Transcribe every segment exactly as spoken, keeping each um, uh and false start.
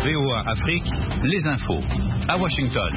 V O A Afrique, les infos. À Washington.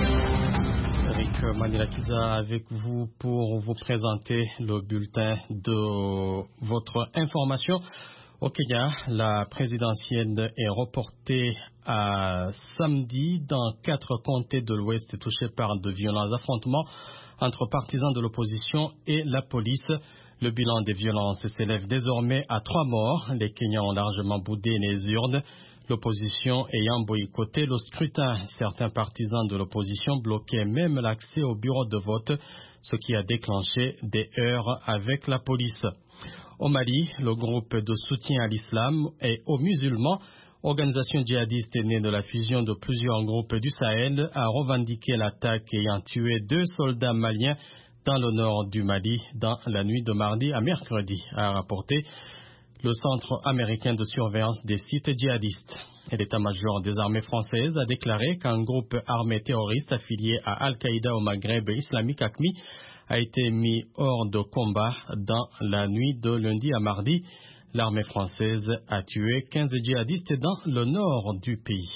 Eric Manilakiza avec vous pour vous présenter le bulletin de votre information. Au Kenya, la présidentielle est reportée à samedi dans quatre comtés de l'Ouest touchés par de violents affrontements entre partisans de l'opposition et la police. Le bilan des violences s'élève désormais à trois morts. Les Kenyans ont largement boudé les urnes, l'opposition ayant boycotté le scrutin. Certains partisans de l'opposition bloquaient même l'accès au bureau de vote, ce qui a déclenché des heurts avec la police. Au Mali, le groupe de soutien à l'islam et aux musulmans, organisation djihadiste née de la fusion de plusieurs groupes du Sahel, a revendiqué l'attaque ayant tué deux soldats maliens dans le nord du Mali dans la nuit de mardi à mercredi, a rapporté le Centre américain de surveillance des sites djihadistes. Et l'état-major des armées françaises a déclaré qu'un groupe armé terroriste affilié à Al-Qaïda au Maghreb islamique A Q M I a été mis hors de combat dans la nuit de lundi à mardi. L'armée française a tué quinze djihadistes dans le nord du pays.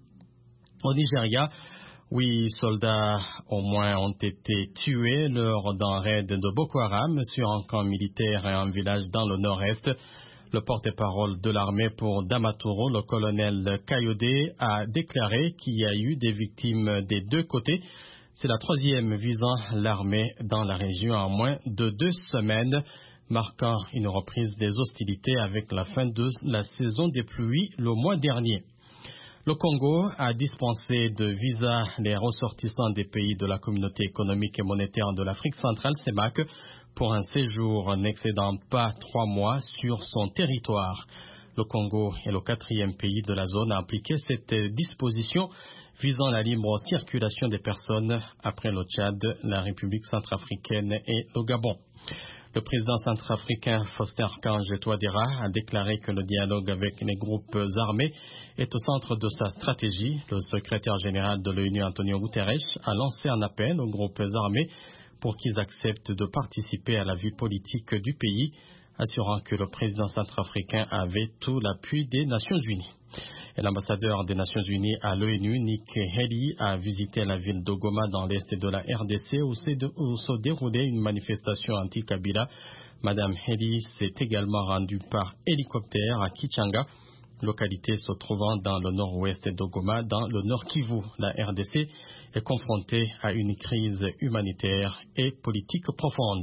Au Nigeria, huit soldats au moins ont été tués lors d'un raid de Boko Haram sur un camp militaire et un village dans le nord-est. Le porte-parole de l'armée pour Damaturu, le colonel Kayode, a déclaré qu'il y a eu des victimes des deux côtés. C'est la troisième visant l'armée dans la région en moins de deux semaines, marquant une reprise des hostilités avec la fin de la saison des pluies le mois dernier. Le Congo a dispensé de visa les ressortissants des pays de la communauté économique et monétaire de l'Afrique centrale, C E M A C, pour un séjour n'excédant pas trois mois sur son territoire. Le Congo est le quatrième pays de la zone à appliquer cette disposition visant la libre circulation des personnes après le Tchad, la République centrafricaine et le Gabon. Le président centrafricain Faustin Archange Touadéra a déclaré que le dialogue avec les groupes armés est au centre de sa stratégie. Le secrétaire général de l'ONU, Antonio Guterres, a lancé un appel aux groupes armés pour qu'ils acceptent de participer à la vie politique du pays, assurant que le président centrafricain avait tout l'appui des Nations Unies. Et l'ambassadeur des Nations Unies à l'ONU, Nick Haley, a visité la ville de Goma dans l'est de la R D C où se déroulait une manifestation anti-Kabila. Madame Haley s'est également rendue par hélicoptère à Kichanga, localité se trouvant dans le nord-ouest de Goma, dans le nord Kivu. La R D C est confrontée à une crise humanitaire et politique profonde.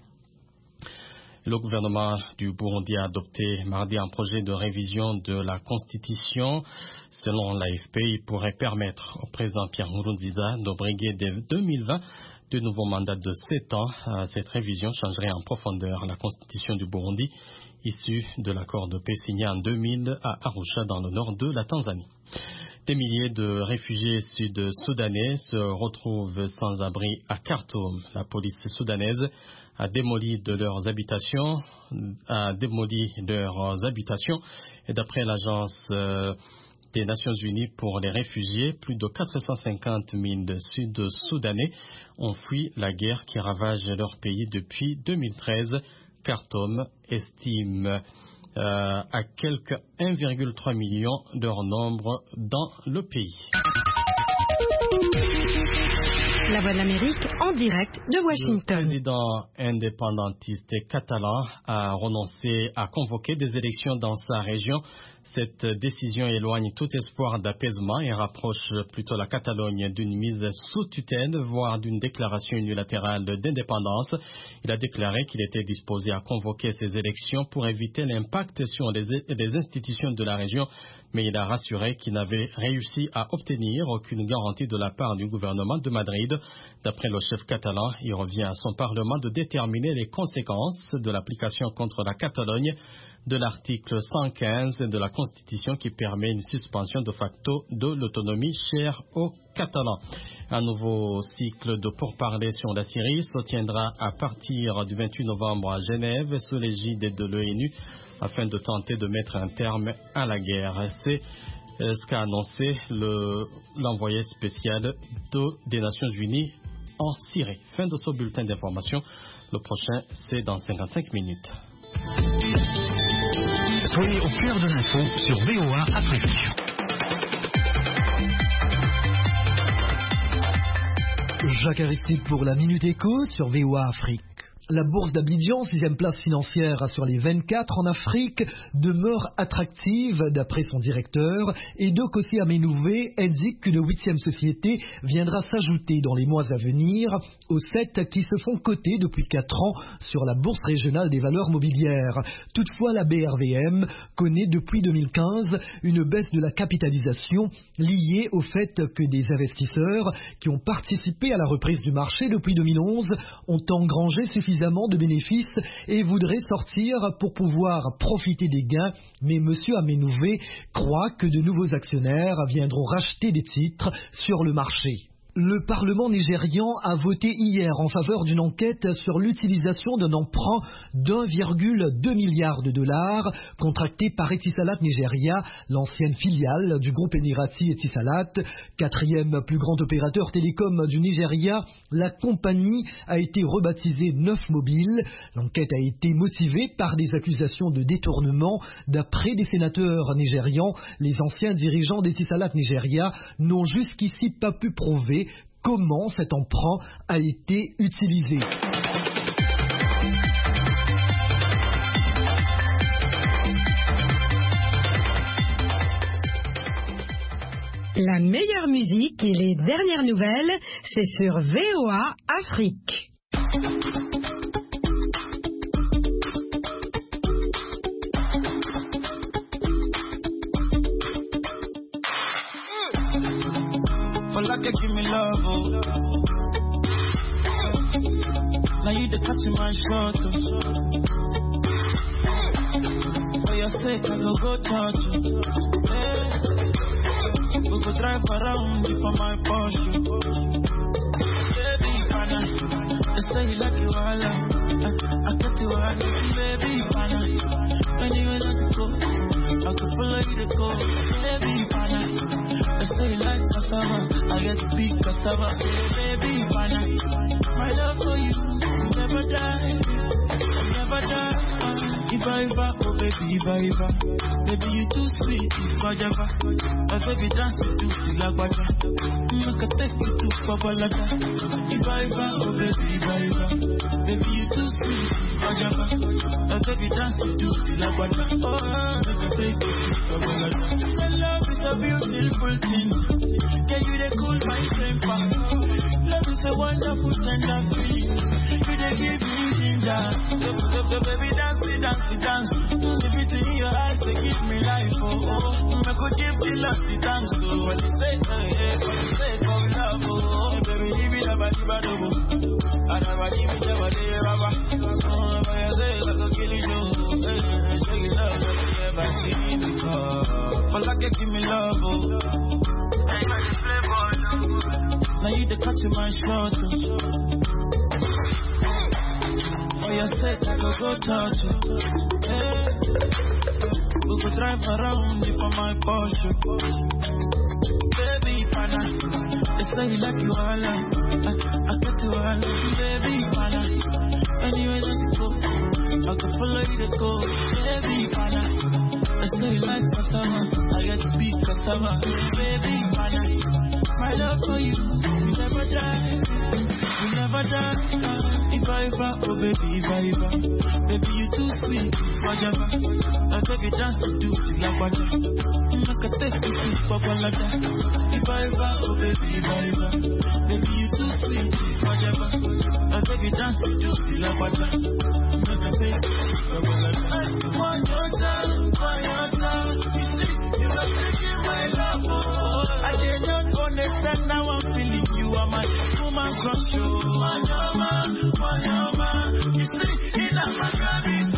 Le gouvernement du Burundi a adopté mardi un projet de révision de la Constitution. Selon l'A F P, il pourrait permettre au président Pierre Nkurunziza de briguer dès deux mille vingt de nouveaux mandats de sept ans. Cette révision changerait en profondeur la Constitution du Burundi, issue de l'accord de paix signé en deux mille à Arusha dans le nord de la Tanzanie. Des milliers de réfugiés sud-soudanais se retrouvent sans abri à Khartoum. La police soudanaise a démoli de leurs habitations, a démoli leurs habitations et d'après l'agence euh, des Nations Unies pour les réfugiés, plus de quatre cent cinquante mille Sud-Soudanais ont fui la guerre qui ravage leur pays depuis deux mille treize. Khartoum estime euh, à quelque un virgule trois million leur nombre dans le pays. La Voix de l'Amérique en direct de Washington. Le président indépendantiste catalan a renoncé à convoquer des élections dans sa région. Cette décision éloigne tout espoir d'apaisement et rapproche plutôt la Catalogne d'une mise sous tutelle, voire d'une déclaration unilatérale d'indépendance. Il a déclaré qu'il était disposé à convoquer ces élections pour éviter l'impact sur les, les institutions de la région, mais il a rassuré qu'il n'avait réussi à obtenir aucune garantie de la part du gouvernement de Madrid. D'après le chef catalan, il revient à son parlement de déterminer les conséquences de l'application contre la Catalogne de l'article cent quinze de la Constitution qui permet une suspension de facto de l'autonomie chère aux Catalans. Un nouveau cycle de pourparlers sur la Syrie se tiendra à partir du vingt-huit novembre à Genève sous l'égide de l'ONU afin de tenter de mettre un terme à la guerre. C'est ce qu'a annoncé le, l'envoyé spécial de, des Nations Unies en Syrie. Fin de ce bulletin d'information. Le prochain, c'est dans cinquante-cinq minutes. Soyez au cœur de l'info sur V O A Afrique. Jacques Aristide pour la Minute Éco sur V O A Afrique. La bourse d'Abidjan, sixième place financière sur les vingt-quatre en Afrique, demeure attractive d'après son directeur, et Dokossi Amenouvé indique qu'une huitième société viendra s'ajouter dans les mois à venir aux sept qui se font coter depuis quatre ans sur la bourse régionale des valeurs mobilières. Toutefois, la B R V M connaît depuis deux mille quinze une baisse de la capitalisation liée au fait que des investisseurs qui ont participé à la reprise du marché depuis deux mille onze ont engrangé suffisamment de bénéfices et voudraient sortir pour pouvoir profiter des gains, mais M. Amenouvé croit que de nouveaux actionnaires viendront racheter des titres sur le marché. Le Parlement nigérian a voté hier en faveur d'une enquête sur l'utilisation d'un emprunt d'un virgule deux milliard de dollars contracté par Etisalat Nigeria, l'ancienne filiale du groupe émirati Etisalat. Quatrième plus grand opérateur télécom du Nigeria, la compagnie a été rebaptisée Neuf Mobile. L'enquête a été motivée par des accusations de détournement. D'après des sénateurs nigérians, les anciens dirigeants d'Etisalat Nigeria n'ont jusqu'ici pas pu prouver comment cet emprunt a été utilisé. La meilleure musique et les dernières nouvelles, c'est sur V O A Afrique. Like give me love, oh. Now you the catch my shot, oh. For your sake, I go go touch you. Hey. We go drive around you for my Porsche. Baby, pana, they say you like you all, I, I got you all, baby, pana. Anywhere that you go, I could follow you to go, baby, pana. I say like cassava, I get to big cassava, baby, pana. My love for you, will never die, will never die. Iba, Iba, oh baby, Iba, Iba. Baby, you too sweet, Iba, Java. My baby dance to Sila Baja. Make a take you to Babalada. Iba, Iba, oh baby, Iba, Iba. Baby, you too sweet, Iba, Java. My baby dance to Sila Baja. Oh, make a take you to Babalada. Your love is a beautiful thing. Yeah, you the cool my temper. Love is a wonderful tender feeling. You the give me ginger. The baby dance, dance, dance. The beauty in your eyes, they give me life. Oh, oh. I could give the love, the dance. So for the sake of it, for the sake of love. Oh, baby, leave it up, leave it up. I never leave it up, leave it up. Oh, but I say, I could kill you. Show you love that you never seen before. For like you give me love, oh. I got the flavor, now you the catch my shot, oh. For your sake, I go go touch you. Hey. We could drive around you for my Porsche. Baby, pana, they say you like you all, I, I got you all, baby, pana. Anywhere that you go, I can follow you to go, baby, pana. They say you like cassava, I get to be cassava, baby, pana. My love for you, we never die, we never die. Iba, Iba, oh baby, Iba, Iba. Baby, you too sweet, Wajaba. My baby dance to do Sila Baja. Make a take you to Babalada. Iba, Iba, oh baby, Iba, Iba. Baby, you too sweet, Wajaba. My baby dance to do Sila Baja. Make a take you to Babalada. One your time, one your time. You see, you are taking my love, oh. I did not understand, now I'm feeling you are my woman crush, oh. One your man. You see, in a matter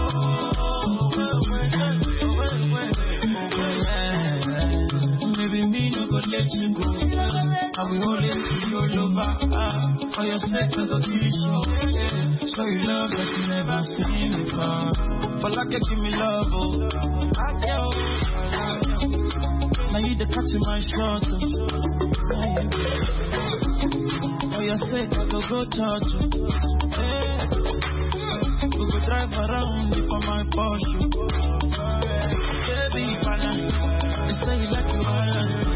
maybe me no go let you go. I will always be your lover. For your sake, I go kill you. Show you love that you never seen before. For like you give me love, oh. Now you the catch my shot, oh. For your sake, I go go touch you. Hey. We go drive around you for my Porsche. Baby, pana, they say you like you all.